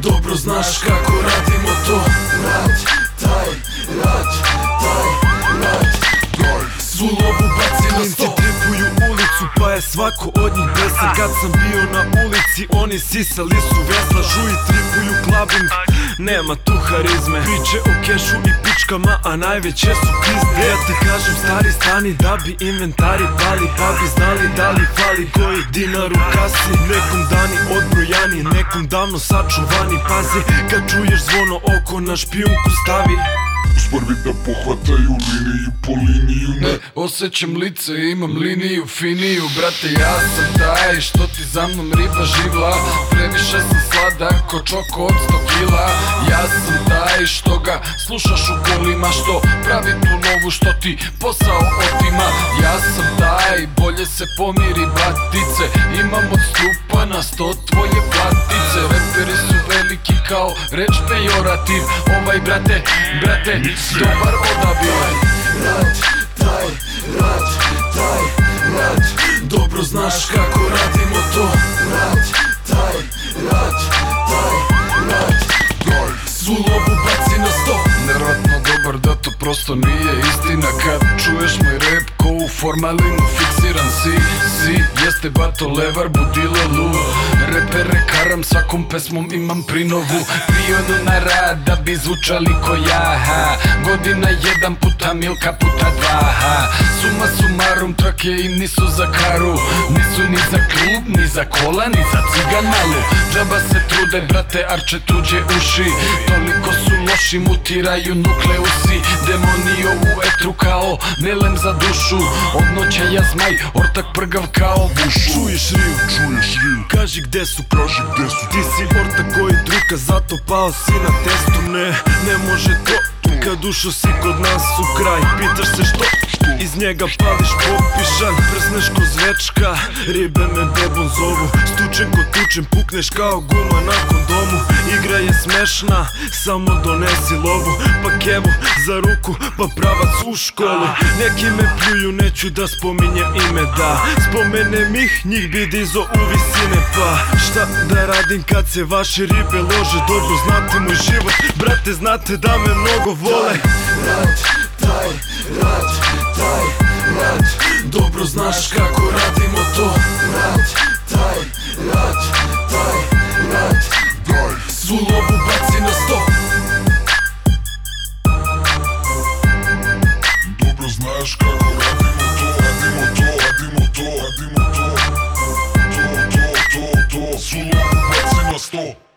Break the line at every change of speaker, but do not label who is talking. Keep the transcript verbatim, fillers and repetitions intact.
Dobro znaš kako radimo to. Rad, taj, rad, taj, rad. Svu lovu baci na sto. Klinci tripuju ulicu pa je svako od njih besan. Kad sam bio na ulici oni sisali su vesla. Žuji tripuju klabing, nema tu harizme. Priče o kešu i pičkama, a najveće su pizde. Ja ti kažem stari stani da bi inventari pali, pa bi znali da li fali koji dinar u kasi. Nekom dani odbrojani, nekom davno sačuvani. Pazi kad čuješ zvono oko na špijunku stavi.
Prvi da pohvataju liniju po liniju.
Ne osjećam lice, imam liniju finiju. Brate, ja sam taj što ti za mnom riba živla. Previše sam sladak ko čoko od sto kila. Ja sam taj što ga slušaš u kolima, što pravi tu lovu, što ti posao otima. Ja sam taj, bolje se pomiri batice. Imam od stupa na sto tvoje platice. Reperi su veliki kao reč pejorativ. Ovaj brate, brate, dobar odabir. Rad, taj, rad, taj, rad. Dobro znaš kako radimo to. Rad, taj, rad, taj, rad. Svu lovu baci na sto. Nevjerojatno dobar da to prosto nije istina. Kad čuješ moj rap ko u formalinu fiksiran si. Si, jeste bato levar, budile lu. Repere karam, svakom pesmom imam prinovu. Priodu na rad da bi zvučali ko ja, ha. Godina jedan puta milka puta dva, ha. Suma sumarum, trake im nisu za karu. Nisu ni za klub, ni za kola, ni za cigan malu. Džaba se trude, brate, arče tuđe uši. Toliko su loši, mutiraju nukleusi. Demonio u etru kao melem za dušu. Od noća ja zmaj, ortak prgav kao bušu. Čuješ riv,
Čuješ riv,
kaži gde su,
kaži gde su.
ti si ortak koji druka, zato pao si na testu. Ne, ne može to, kad ušao si kod nas u kraj. Pitaš se što, iz njega pališ popišan. Prsneš ko zvečka, ribe me bebom zovu. Stučen ko tučen, pukneš kao guma na kondomu. Igra je smešna, samo donesi lovu. Pa kevu za ruku, pa pravac u školu. Neki me pljuju, neću da spominjem ime, da spomenem ih, njih bi dizo u visine. Pa šta da radim kad se vaše ribe lože. Dobro znate moj život, brate, znate da me mnogo vole. Rad, taj, rad, taj, rad. Dobro znaš kako radimo to. Rad, taj, rad, taj, rad. Svu lovu baci na sto.
Dobro znaš kako radimo to. Radimo to, radimo to, radimo to. To, to, to, to. Svu lovu baci na sto.